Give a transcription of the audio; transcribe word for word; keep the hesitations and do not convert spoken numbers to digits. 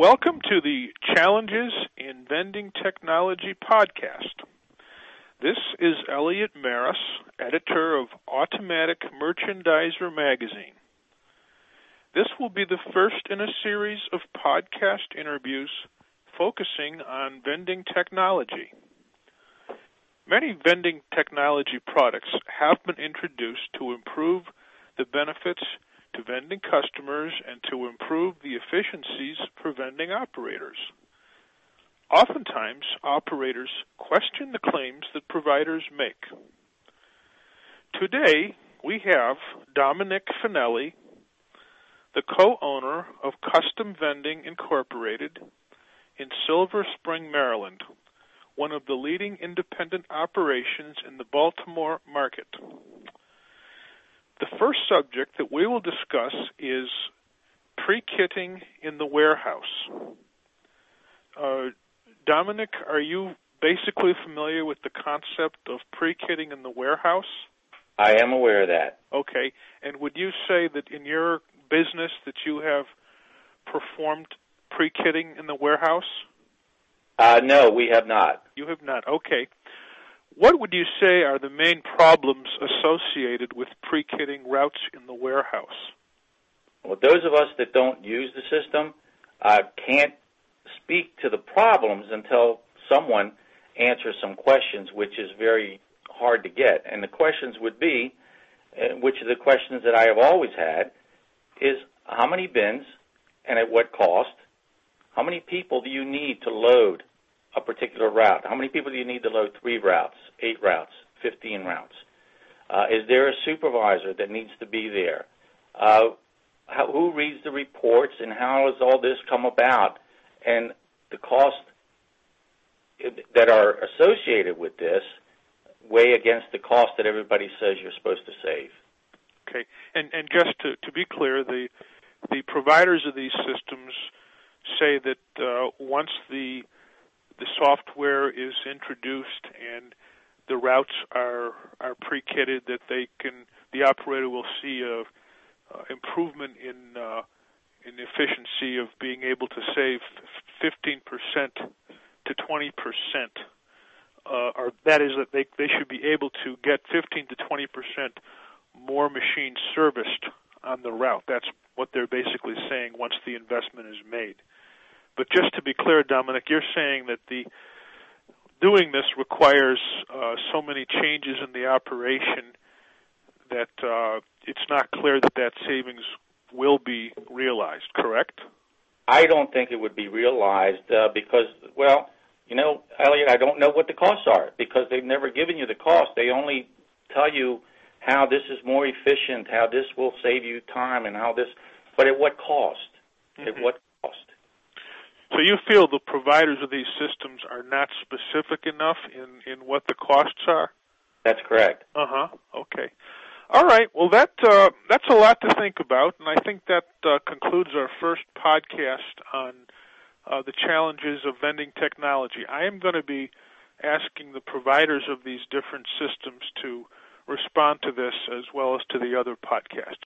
Welcome to the Challenges in Vending Technology podcast. This is Elliot Maris, editor of Automatic Merchandiser magazine. This will be the first in a series of podcast interviews focusing on vending technology. Many vending technology products have been introduced to improve the benefits to vending customers and to improve the efficiencies for vending operators. Oftentimes, operators question the claims that providers make. Today, we have Dominic Finelli, the co-owner of Custom Vending Incorporated in Silver Spring, Maryland, one of the leading independent operations in the Baltimore market. The first subject that we will discuss is pre-kitting in the warehouse. Uh, Dominic, are you basically familiar with the concept of pre-kitting in the warehouse? I am aware of that. Okay. And would you say that in your business that you have performed pre-kitting in the warehouse? Uh, no, we have not. You have not. Okay. What would you say are the main problems associated with pre-kitting routes in the warehouse? Well, those of us that don't use the system uh, can't speak to the problems until someone answers some questions, which is very hard to get. And the questions would be, uh, which are the questions that I have always had, is how many bins and at what cost? How many people do you need to load a particular route? How many people do you need to load three routes, eight routes, fifteen routes? Uh, is there a supervisor that needs to be there? Uh, how, who reads the reports, and how has all this come about? And the costs that are associated with this weigh against the cost that everybody says you're supposed to save. Okay, and and just to, to be clear, the the providers of these systems say that uh, once the the software is introduced and the routes are are pre-kitted, that they can the operator will see a, a improvement in uh, in efficiency of being able to save fifteen percent to twenty percent, uh, or that is that they they should be able to get fifteen to twenty percent more machines serviced on the route. That's what they're basically saying once the investment is made. But just to be clear, Dominic, you're saying that the doing this requires uh, so many changes in the operation that uh, it's not clear that that savings will be realized, correct? I don't think it would be realized uh, because, well, you know, Elliot, I don't know what the costs are because they've never given you the cost. They only tell you how this is more efficient, how this will save you time, and how this, but at what cost? Mm-hmm. At what cost? So you feel the providers of these systems are not specific enough in, in what the costs are? That's correct. Uh-huh. Okay. All right. Well, that uh, that's a lot to think about, and I think that uh, concludes our first podcast on uh, the challenges of vending technology. I am going to be asking the providers of these different systems to respond to this as well as to the other podcasts.